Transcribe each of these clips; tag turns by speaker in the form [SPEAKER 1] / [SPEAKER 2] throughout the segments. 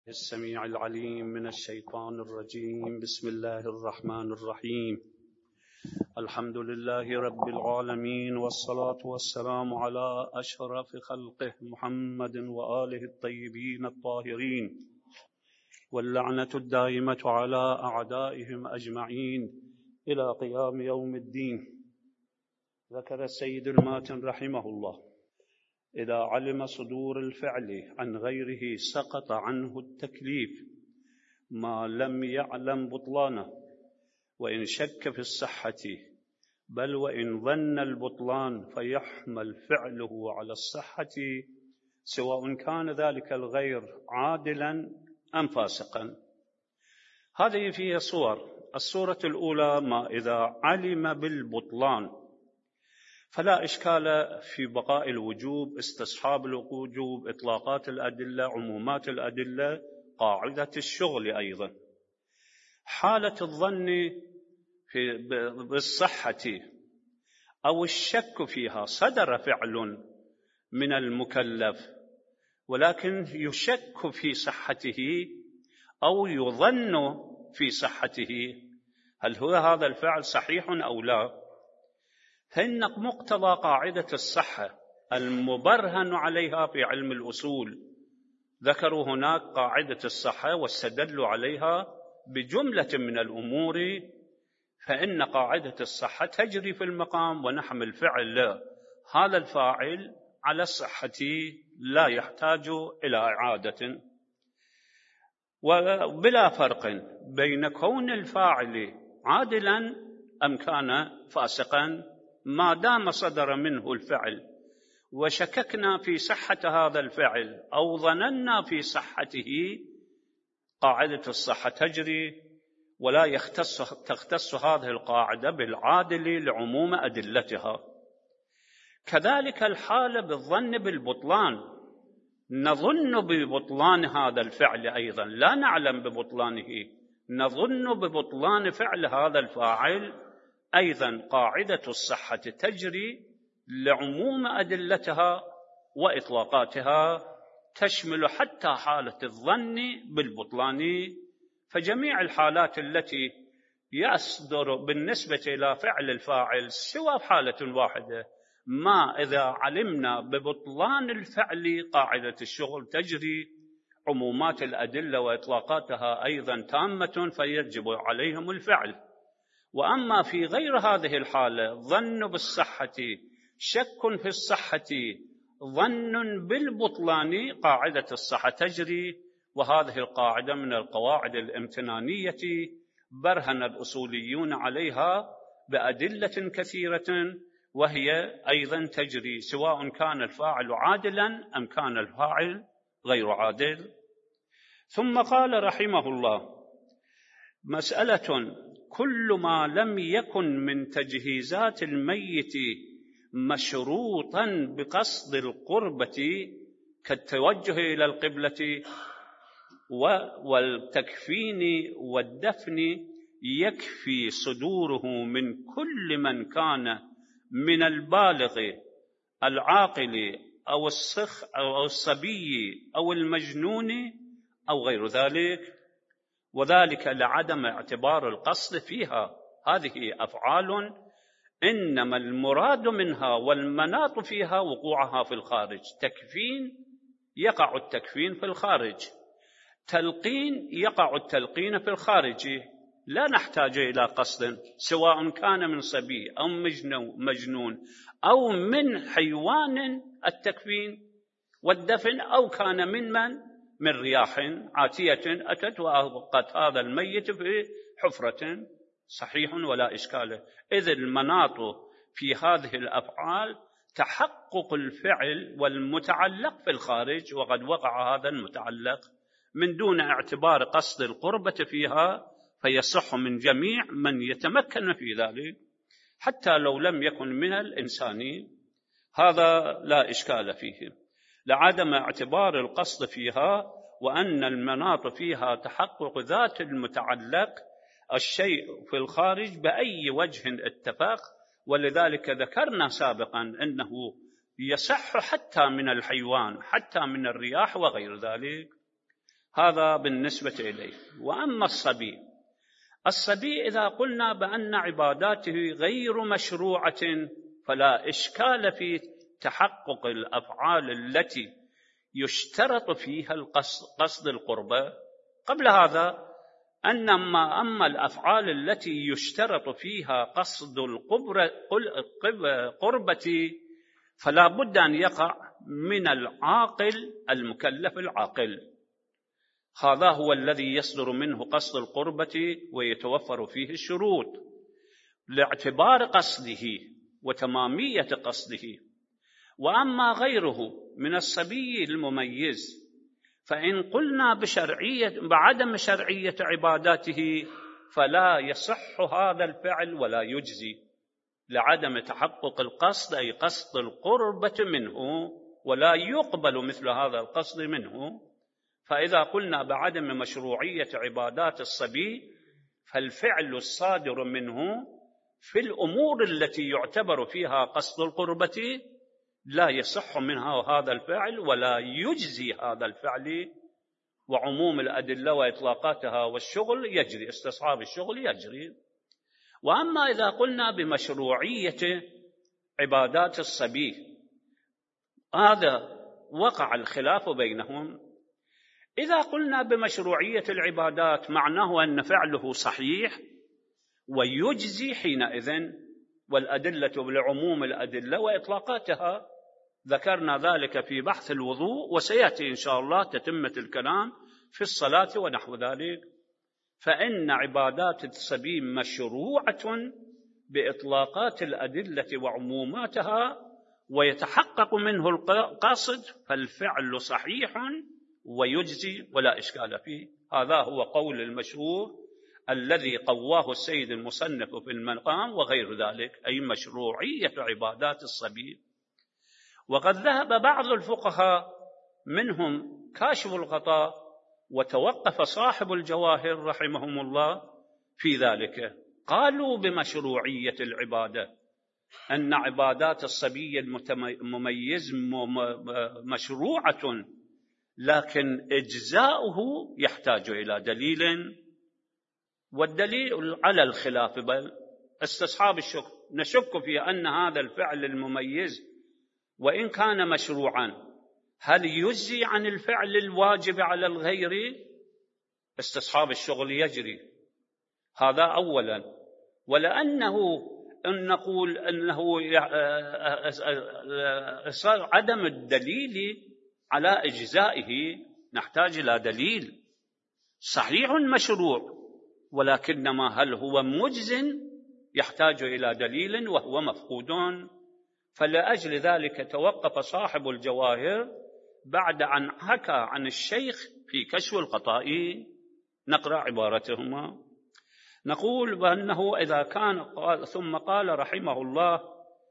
[SPEAKER 1] السميع العليم من الشيطان الرجيم. بسم الله الرحمن الرحيم. الحمد لله رب العالمين، والصلاة والسلام على أشرف خلقه محمد وآله الطيبين الطاهرين، واللعنة الدائمة على أعدائهم أجمعين إلى قيام يوم الدين. ذكر السيد الماتن رحمه الله: إذا علم صدور الفعل عن غيره سقط عنه التكليف ما لم يعلم بطلانه، وإن شك في الصحة، بل وإن ظن البطلان فيحمل فعله على الصحة، سواء كان ذلك الغير عادلا أم فاسقا. هذه فيها صور. الصورة الأولى: ما إذا علم بالبطلان فلا إشكال في بقاء الوجوب، استصحاب الوجوب، إطلاقات الأدلة، عمومات الأدلة، قاعدة الشغل. أيضا حالة الظن بالصحة أو الشك فيها: صدر فعل من المكلف ولكن يشك في صحته أو يظن في صحته، هل هو هذا الفعل صحيح أو لا؟ فإن مقتضى قاعدة الصحة المبرهن عليها في علم الأصول، ذكروا هناك قاعدة الصحة واستدلوا عليها بجملة من الأمور، فإن قاعدة الصحة تجري في المقام ونحمل فعل هذا الفاعل على الصحة لا يحتاج إلى إعادة. وبلا فرق بين كون الفاعل عادلا أم كان فاسقا، ما دام صدر منه الفعل وشككنا في صحة هذا الفعل أو ظننا في صحته، قاعدة الصحة تجري، ولا تختص هذه القاعدة بالعادل لعموم أدلتها. كذلك الحالة بالظن بالبطلان، نظن ببطلان هذا الفعل أيضا، لا نعلم ببطلانه، نظن ببطلان فعل هذا الفاعل، أيضا قاعدة الصحة تجري لعموم أدلتها وإطلاقاتها، تشمل حتى حالة الظن بالبطلان. فجميع الحالات التي يصدر بالنسبة إلى فعل الفاعل سوى حالة واحدة، ما إذا علمنا ببطلان الفعل قاعدة الشغل تجري، عمومات الأدلة وإطلاقاتها أيضا تامة، فيجب عليهم الفعل. وأما في غير هذه الحالة، ظن بالصحة، شك في الصحة، ظن بالبطلان، قاعدة الصحة تجري. وهذه القاعدة من القواعد الامتنانية برهن الأصوليون عليها بأدلة كثيرة، وهي أيضا تجري سواء كان الفاعل عادلا أم كان الفاعل غير عادل. ثم قال رحمه الله: مسألة: كل ما لم يكن من تجهيزات الميت مشروطا بقصد القربة كالتوجه إلى القبلة والتكفين والدفن، يكفي صدوره من كل من كان من البالغ العاقل أو الصبي أو المجنون أو غير ذلك، وذلك لعدم اعتبار القصد فيها. هذه أفعال إنما المراد منها والمناط فيها وقوعها في الخارج. تكفين يقع التكفين في الخارج، تلقين يقع التلقين في الخارج، لا نحتاج إلى قصد، سواء كان من صبي أو مجنون أو من حيوان التكفين والدفن، أو كان من رياح عاتية أتت وأبقت هذا الميت في حفرة، صحيح ولا إشكال. إذ المناط في هذه الأفعال تحقق الفعل والمتعلق في الخارج، وقد وقع هذا المتعلق من دون اعتبار قصد القربة فيها، فيصح من جميع من يتمكن في ذلك حتى لو لم يكن من الإنسان، هذا لا إشكال فيه، لعدم اعتبار القصد فيها، وأن المناط فيها تحقق ذات المتعلق الشيء في الخارج بأي وجه اتفق. ولذلك ذكرنا سابقا أنه يصح حتى من الحيوان، حتى من الرياح وغير ذلك. هذا بالنسبة إليه. وأما الصبي إذا قلنا بأن عباداته غير مشروعة فلا إشكال في تحقق الأفعال التي يشترط فيها قصد القربة. قبل هذا أما الأفعال التي يشترط فيها قصد القربة فلا بد أن يقع من العاقل المكلف العاقل، هذا هو الذي يصدر منه قصد القربة ويتوفر فيه الشروط لاعتبار قصده وتمامية قصده. وأما غيره من الصبي المميز فإن قلنا بعدم شرعية عباداته فلا يصح هذا الفعل ولا يجزي لعدم تحقق القصد، أي قصد القربة منه، ولا يقبل مثل هذا القصد منه. فإذا قلنا بعدم مشروعية عبادات الصبي فالفعل الصادر منه في الأمور التي يعتبر فيها قصد القربة لا يصح منها هذا الفعل ولا يجزي هذا الفعل، وعموم الأدلة وإطلاقاتها والشغل يجري، استصحاب الشغل يجري. وأما إذا قلنا بمشروعية عبادات الصبي هذا وقع الخلاف بينهم. إذا قلنا بمشروعية العبادات معناه أن فعله صحيح ويجزي حينئذ، والأدلة لعموم الأدلة وإطلاقاتها ذكرنا ذلك في بحث الوضوء، وسيأتي إن شاء الله تتمة الكلام في الصلاة ونحو ذلك. فإن عبادات الصبي مشروعة بإطلاقات الأدلة وعموماتها ويتحقق منه القصد، فالفعل صحيح ويجزي ولا إشكال فيه. هذا هو قول المشهور الذي قواه السيد المصنف في المقام وغير ذلك، أي مشروعية عبادات الصبي. وقد ذهب بعض الفقهاء منهم كاشف الغطاء وتوقف صاحب الجواهر رحمهم الله في ذلك، قالوا بمشروعية العبادة أن عبادات الصبي المميز مشروعة، لكن إجزاؤه يحتاج إلى دليل، والدليل على الخلاف، بل استصحاب الشك نشك في أن هذا الفعل المميز وإن كان مشروعا هل يجزي عن الفعل الواجب على الغير؟ استصحاب الشغل يجري، هذا أولا. ولأنه أن نقول أنه عدم الدليل على إجزائه نحتاج إلى دليل. صحيح مشروع، ولكنما هل هو مجز يحتاج إلى دليل وهو مفقود. فلأجل ذلك توقف صاحب الجواهر بعد أن حكى عن الشيخ في كشف الغطاء. نقرأ عبارتهما. نقول بأنه إذا كان ثم قال رحمه الله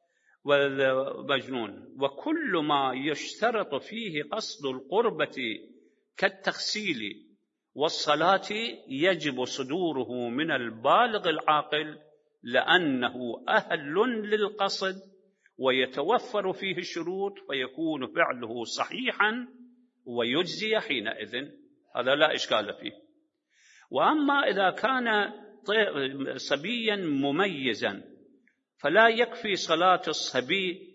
[SPEAKER 1] والمجنون: وكل ما يشترط فيه قصد القربة كالتغسيل والصلاة يجب صدوره من البالغ العاقل لأنه أهل للقصد ويتوفر فيه الشروط فيكون فعله صحيحا ويجزي حينئذ، هذا لا إشكال فيه. وأما إذا كان صبيا مميزا فلا يكفي صلاة الصبي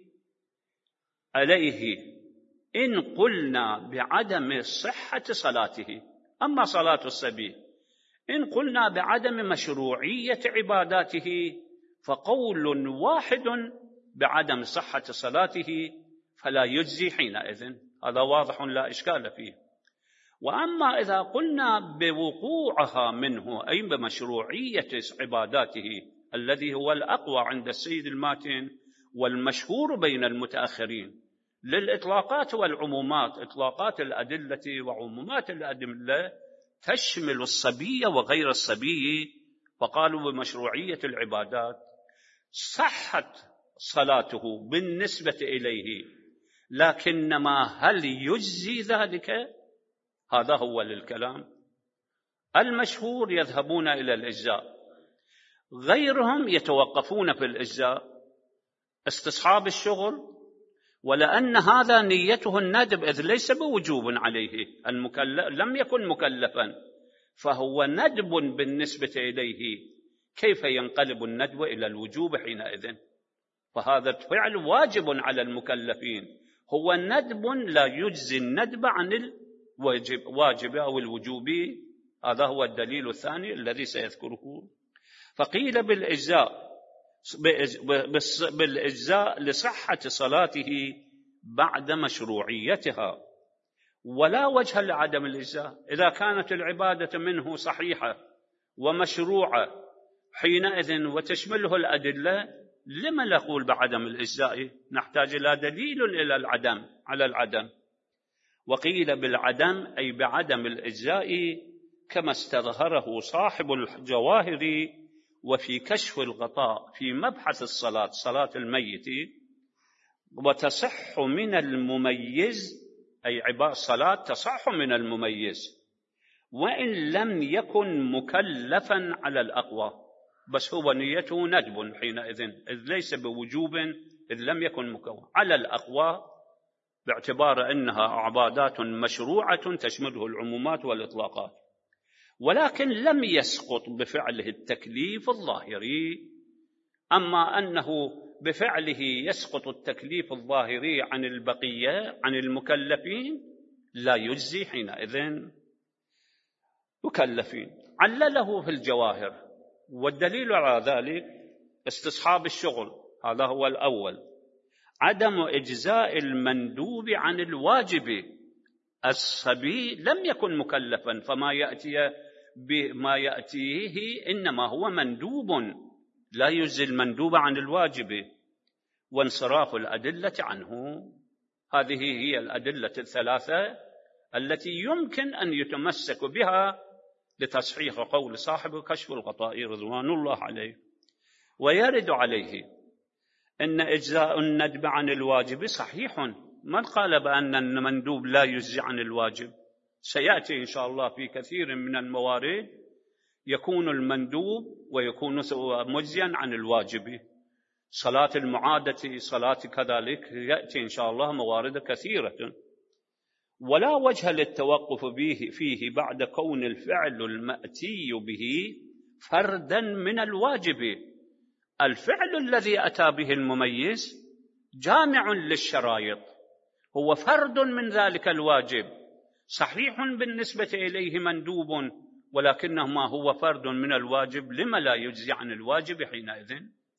[SPEAKER 1] عليه إن قلنا بعدم صحة صلاته. أما صلاة الصبي إن قلنا بعدم مشروعية عباداته فقول واحد بعدم صحة صلاته فلا يجزي حينئذ، هذا واضح لا إشكال فيه. وأما إذا قلنا بوقوعها منه أي بمشروعية عباداته الذي هو الأقوى عند السيد الماتن والمشهور بين المتأخرين للإطلاقات والعمومات، إطلاقات الأدلة وعمومات الأدلة تشمل الصبي وغير الصبي، فقالوا بمشروعية العبادات. صحت صلاته بالنسبة إليه، لكنما هل يجزي ذلك؟ هذا هو للكلام. المشهور يذهبون إلى الإجزاء، غيرهم يتوقفون في الإجزاء، استصحاب الشغل ولأن هذا نيته الندب، إذ ليس بوجوب عليه، لم يكن مكلفا، فهو ندب بالنسبة إليه. كيف ينقلب الندب إلى الوجوب حينئذ؟ فهذا فعل واجب على المكلفين، هو ندب لا يجزي الندب عن الواجب أو الوجوب. هذا هو الدليل الثاني الذي سيذكره. فقيل بالإجزاء لصحة صلاته بعد مشروعيتها، ولا وجه لعدم الإجزاء. إذا كانت العبادة منه صحيحة ومشروعة حينئذ وتشمله الأدلة، لما نقول بعدم الإجزاء؟ نحتاج إلى دليل إلى العدم على العدم. وقيل بالعدم أي بعدم الإجزاء كما استظهره صاحب الجواهر وفي كشف الغطاء في مبحث الصلاة، صلاة الميت، وتصح من المميز، أي صلاة تصح من المميز وإن لم يكن مكلفا على الأقوى، بس هو نيته ندب حينئذ، إذ ليس بوجوب إذ لم يكن مكون على الأقوى، باعتبار أنها عبادات مشروعة تشمله العمومات والإطلاقات، ولكن لم يسقط بفعله التكليف الظاهري. أما أنه بفعله يسقط التكليف الظاهري عن البقية عن المكلفين لا يجزي حينئذ مكلفين. علله في الجواهر، والدليل على ذلك استصحاب الشغل، هذا هو الأول. عدم إجزاء المندوب عن الواجب، الصبي لم يكن مكلفا، فما بما يأتيه إنما هو مندوب، لا يجزي المندوب عن الواجب. وانصراف الأدلة عنه، هذه هي الأدلة الثلاثة التي يمكن أن يتمسك بها لتصحيح قول صاحب كشف الغطاء رضوان الله عليه. ويرد عليه أن إجزاء الندب عن الواجب صحيح، من قال بأن المندوب لا يجزي عن الواجب؟ سيأتي إن شاء الله في كثير من الموارد يكون المندوب ويكون مجزيا عن الواجب، صلاة المعادة، صلاة كذلك، يأتي إن شاء الله موارد كثيرة. ولا وجه للتوقف فيه بعد كون الفعل المأتي به فردا من الواجب. الفعل الذي أتى به المميز جامع للشرائط، هو فرد من ذلك الواجب، صحيح بالنسبة إليه مندوب، ولكنه ما هو فرد من الواجب، لما لا يجزي عن الواجب حينئذ؟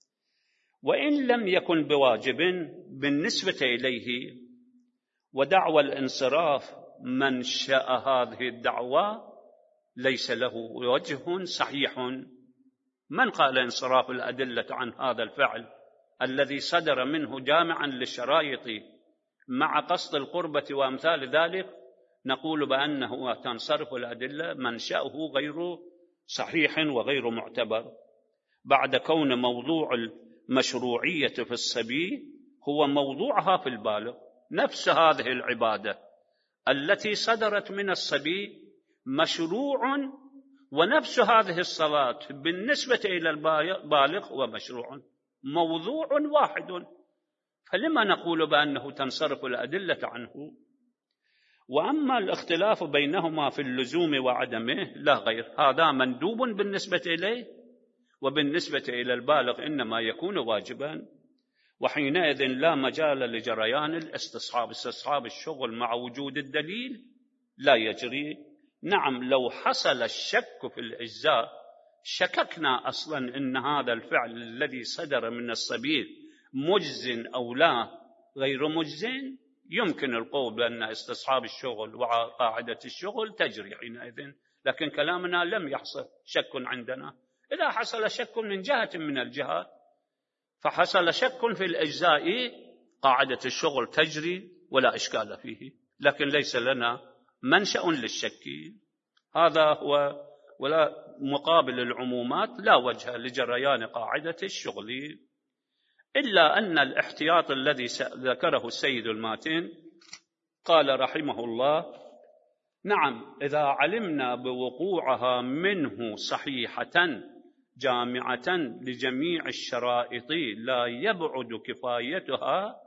[SPEAKER 1] وإن لم يكن بواجب بالنسبة إليه. ودعوى الانصراف منشأ هذه الدعوة ليس له وجه صحيح. من قال انصراف الأدلة عن هذا الفعل الذي صدر منه جامعا للشرائط مع قصد القربة وأمثال ذلك؟ نقول بأنه تنصرف الأدلة منشأه غير صحيح وغير معتبر، بعد كون موضوع المشروعية في الصبي هو موضوعها في البالغ. نفس هذه العبادة التي صدرت من الصبي مشروع، ونفس هذه الصلاة بالنسبة إلى البالغ ومشروع، موضوع واحد، فلما نقول بأنه تنصرف الأدلة عنه؟ وأما الاختلاف بينهما في اللزوم وعدمه لا غير، هذا مندوب بالنسبة إليه، وبالنسبة إلى البالغ إنما يكون واجبا، وحينئذ لا مجال لجريان استصحاب الشغل مع وجود الدليل لا يجري. نعم، لو حصل الشك في الإجزاء، شككنا أصلا إن هذا الفعل الذي صدر من الصبي مجز أو لا غير مجز، يمكن القول بأن استصحاب الشغل وقاعدة الشغل تجري حينئذ، لكن كلامنا لم يحصل شك عندنا. إذا حصل شك من جهة من الجهات، فحصل شك في الأجزاء، قاعدة الشغل تجري ولا إشكال فيه، لكن ليس لنا منشأ للشك. هذا هو. ولا مقابل العمومات لا وجه لجريان قاعدة الشغل، إلا أن الاحتياط الذي ذكره السيد الماتن قال رحمه الله: نعم، إذا علمنا بوقوعها منه صحيحة جامعة لجميع الشرائط لا يبعد كفايتها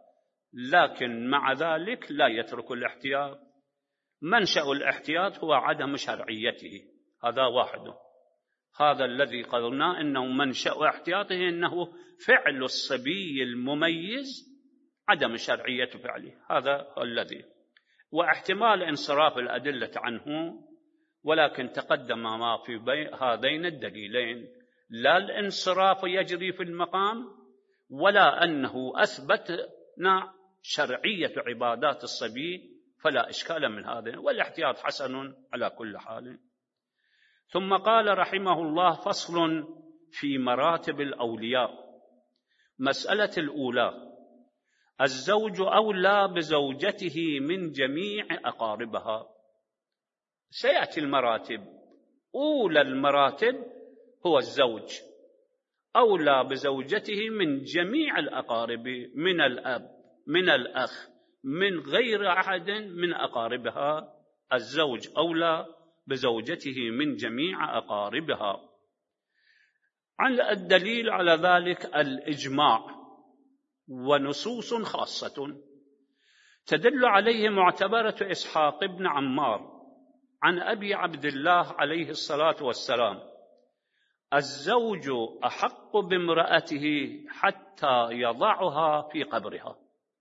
[SPEAKER 1] لكن مع ذلك لا يترك الاحتياط. منشأ الاحتياط هو عدم شرعيته، هذا واحد. هذا الذي قلنا إنه منشأ احتياطه إنه فعل الصبي المميز عدم شرعية فعله، هذا الذي، واحتمال انصراف الأدلة عنه. ولكن تقدم ما في هذين الدليلين، لا الانصراف يجري في المقام ولا أنه أثبتنا شرعية عبادات الصبي، فلا إشكال من هذا، والاحتياط حسن على كل حال. ثم قال رحمه الله: فصل في مراتب الأولياء. مسألة الأولى: الزوج أولى بزوجته من جميع أقاربها. سيأتي المراتب، أولى المراتب هو الزوج أولى بزوجته من جميع الأقارب، من الأب، من الأخ، من غير أحد من أقاربها. الزوج أولى بزوجته من جميع أقاربها. عن الدليل على ذلك الإجماع ونصوص خاصة تدل عليه معتبرة إسحاق بن عمار عن أبي عبد الله عليه الصلاة والسلام: الزوج أحق بامرأته حتى يضعها في قبرها.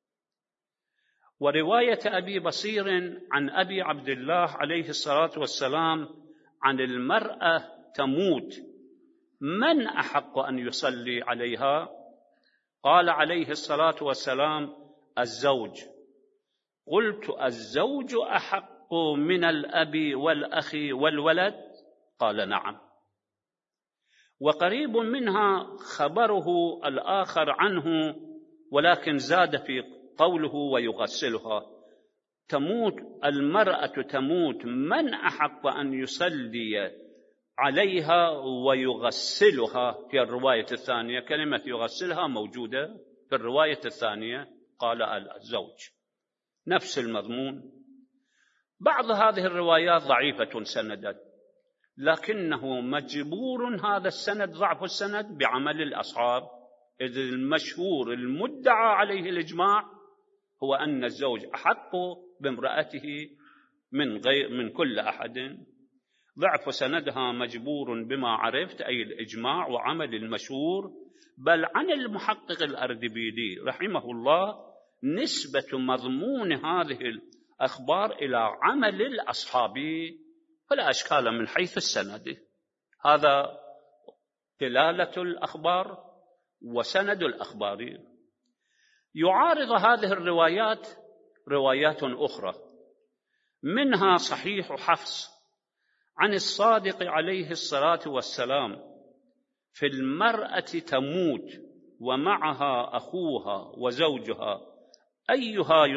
[SPEAKER 1] ورواية أبي بصير عن أبي عبد الله عليه الصلاة والسلام عن المرأة تموت: من أحق أن يصلي عليها؟ قال عليه الصلاة والسلام: الزوج. قلت: الزوج أحق من الأب والأخ والولد؟ قال: نعم. وقريب منها خبره الآخر عنه، ولكن زاد في قوله: ويغسلها. تموت المرأة، تموت، من أحق أن يصلي عليها ويغسلها؟ في الرواية الثانية كلمة يغسلها موجودة في الرواية الثانية، قال الزوج، نفس المضمون. بعض هذه الروايات ضعيفة سندا، لكنه مجبور هذا السند، ضعف السند، بعمل الأصحاب، إذ المشهور المدعى عليه الإجماع هو أن الزوج أحق بامرأته من كل أحد. ضعف سندها مجبور بما عرفت، أي الإجماع وعمل المشهور. بل عن المحقق الأردبيلي رحمه الله نسبة مضمون هذه الأخبار إلى عمل الأصحاب، فلا أشكال من حيث السند. هذا دلالة الأخبار وسند الأخبار. يعارض هذه الروايات روايات أخرى، منها صحيح حفص عن الصادق عليه الصلاة والسلام: في المرأة تموت ومعها أخوها وزوجها، أيهما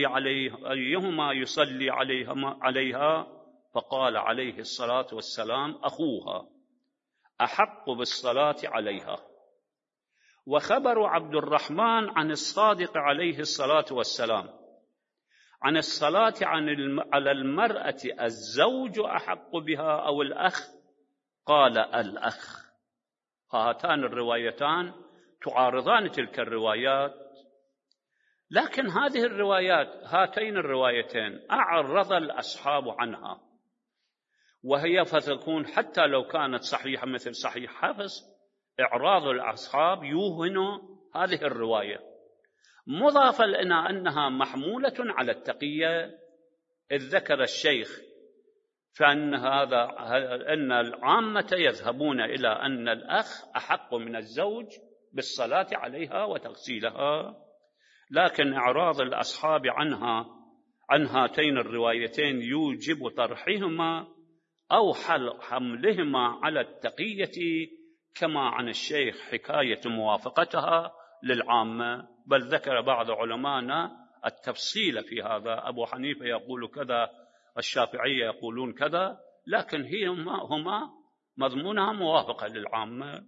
[SPEAKER 1] يصلي عليها؟ فقال عليه الصلاة والسلام: أخوها أحق بالصلاة عليها. وخبر عبد الرحمن عن الصادق عليه الصلاة والسلام عن الصلاة على المرأة: الزوج أحق بها أو الأخ؟ قال: الأخ. هاتان الروايتان تعارضان تلك الروايات، لكن هذه الروايات، هاتين الروايتين، أعرض الأصحاب عنها، وهي فتكون حتى لو كانت صحيحة مثل صحيح حفص، إعراض الأصحاب يوهن هذه الرواية، مضافا إلى أنها محمولة على التقية، إذ ذكر الشيخ فأن أن العامة يذهبون إلى أن الأخ أحق من الزوج بالصلاة عليها وتغسيلها، لكن إعراض الأصحاب عن هاتين الروايتين يوجب طرحهما أو حملهما على التقية، كما عن الشيخ حكاية موافقتها للعامة. بل ذكر بعض علماءنا التفصيل في هذا، أبو حنيفة يقول كذا، الشافعية يقولون كذا، لكن هما مضمونها موافقة للعامة.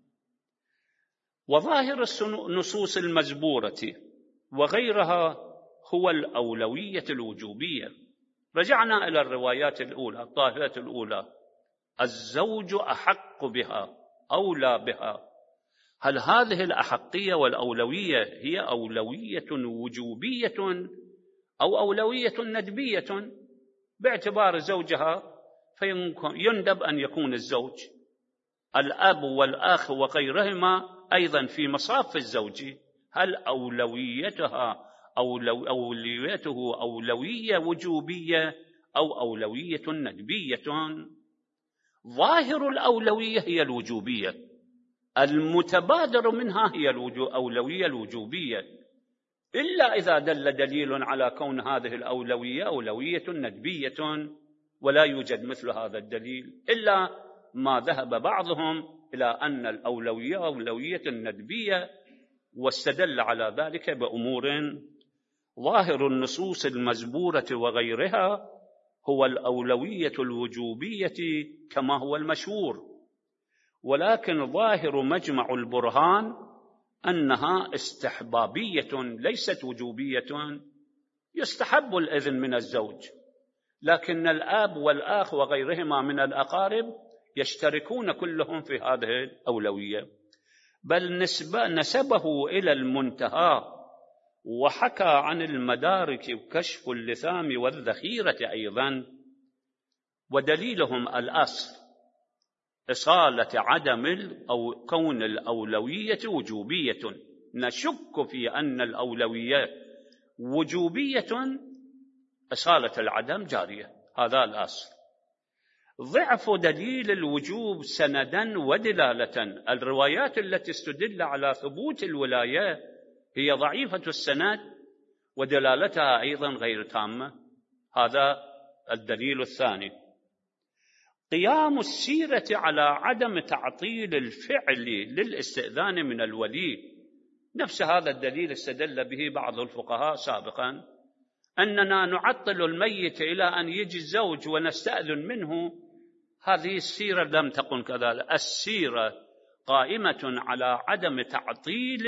[SPEAKER 1] وظاهر النصوص المجبورة وغيرها هو الأولوية الوجوبية. رجعنا إلى الروايات الأولى، الطائفة الأولى: الزوج أحق بها، أولى بها. هل هذه الأحقية والأولوية هي أولوية وجوبية أو أولوية ندبية باعتبار زوجها؟ فيندب أن يكون الزوج، الأب والأخ وغيرهما أيضا في مصاف الزوج، هل أولويته أولوية وجوبية أو أولوية ندبية؟ ظاهر الأولوية هي الوجوبية، المتبادر منها هي الأولوية الوجوبية، إلا إذا دل دليل على كون هذه الأولوية أولوية ندبية ولا يوجد مثل هذا الدليل، إلا ما ذهب بعضهم إلى أن الأولوية أولوية ندبية واستدل على ذلك بأمور ظاهر النصوص المزبورة وغيرها هو الأولوية الوجوبية كما هو المشهور، ولكن ظاهر مجمع البرهان أنها استحبابية ليست وجوبية، يستحب الإذن من الزوج، لكن الأب والأخ وغيرهما من الأقارب يشتركون كلهم في هذه الأولوية، بل نسبه إلى المنتهى وحكى عن المدارك وكشف اللثام والذخيرة أيضا، ودليلهم الأصل إصالة عدم أو كون الأولوية وجوبية، نشك في أن الأولوية وجوبية إصالة العدم جارية، هذا الأصل. ضعف دليل الوجوب سندا ودلالة، الروايات التي استدل على ثبوت الولاية هي ضعيفة السند ودلالتها أيضا غير تامة، هذا الدليل الثاني. قيام السيرة على عدم تعطيل الفعل للاستئذان من الولي، نفس هذا الدليل استدل به بعض الفقهاء سابقا، أننا نعطل الميت إلى أن يجي الزوج ونستأذن منه، هذه السيرة لم تكن كذلك، السيرة قائمة على عدم تعطيل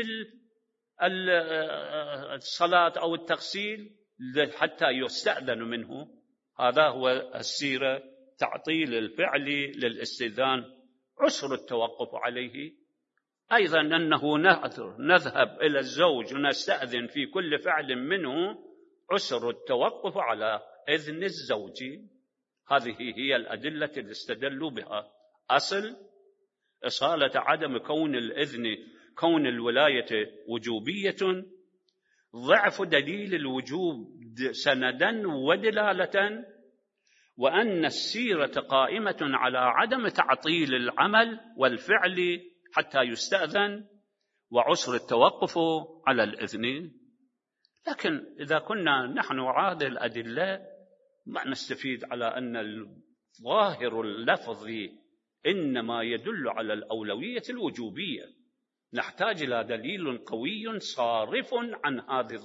[SPEAKER 1] الصلاة أو التغسيل حتى يستأذن منه، هذا هو السيرة، تعطيل الفعل للاستئذان، عسر التوقف عليه، أيضا أنه نذهب إلى الزوج ونستأذن في كل فعل منه، عسر التوقف على إذن الزوج. هذه هي الأدلة التي استدلوا بها. أصل إصالة عدم كون الإذن كون الولاية وجوبية، ضعف دليل الوجوب سندا ودلالة، وأن السيرة قائمة على عدم تعطيل العمل والفعل حتى يستأذن، وعسر التوقف على الإذن. لكن إذا كنا نحن هذه الأدلة ما نستفيد على أن الظاهر اللفظي إنما يدل على الأولوية الوجوبية، نحتاج إلى دليل قوي صارف عن هذا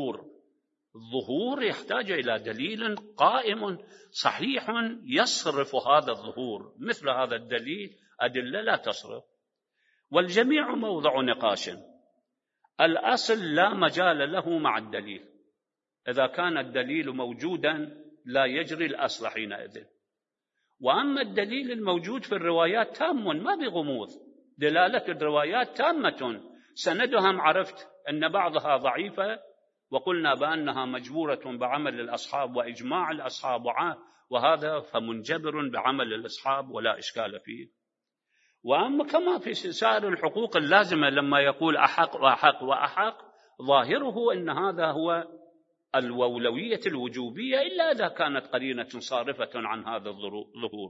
[SPEAKER 1] الظهور يحتاج إلى دليل قائم صحيح يصرف هذا الظهور، مثل هذا الدليل أدلة لا تصرف، والجميع موضع نقاش. الأصل لا مجال له مع الدليل، إذا كان الدليل موجودا لا يجري الأصل حينئذ، وأما الدليل الموجود في الروايات تام ما بغموض، دلالة الروايات تامة، سندها عرفت أن بعضها ضعيفة وقلنا بأنها مجبورة بعمل الأصحاب وإجماع الأصحاب وهذا فمنجبر بعمل الأصحاب ولا إشكال فيه. وأما كما في سائر الحقوق اللازمة لما يقول أحق وأحق وأحق، ظاهره أن هذا هو الأولوية الوجوبية، إلا إذا كانت قرينة صارفة عن هذا الظهور.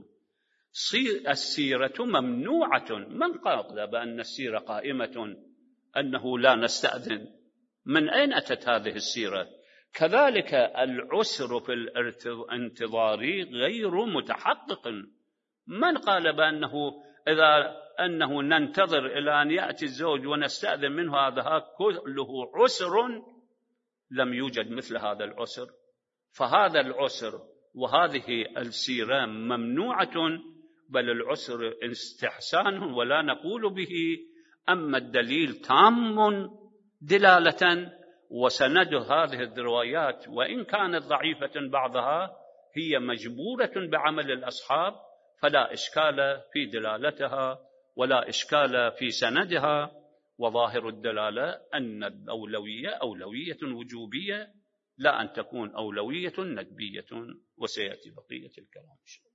[SPEAKER 1] السيرة ممنوعة، من قال بأن السيرة قائمة أنه لا نستأذن؟ من أين أتت هذه السيرة؟ كذلك العسر في الانتظار غير متحقق، من قال بأنه إذا أنه ننتظر إلى أن يأتي الزوج ونستأذن منه هذا كله عسر؟ لم يوجد مثل هذا العسر، فهذا العسر وهذه السيرة ممنوعة، بل العسر استحسان ولا نقول به. أما الدليل تام دلالة وسند هذه الروايات وإن كانت ضعيفة بعضها هي مجبورة بعمل الأصحاب، فلا إشكال في دلالتها ولا إشكال في سندها، وظاهر الدلالة أن الأولوية أولوية وجوبية لا أن تكون أولوية ندبية، وسيأتي بقية الكلام إن شاء الله.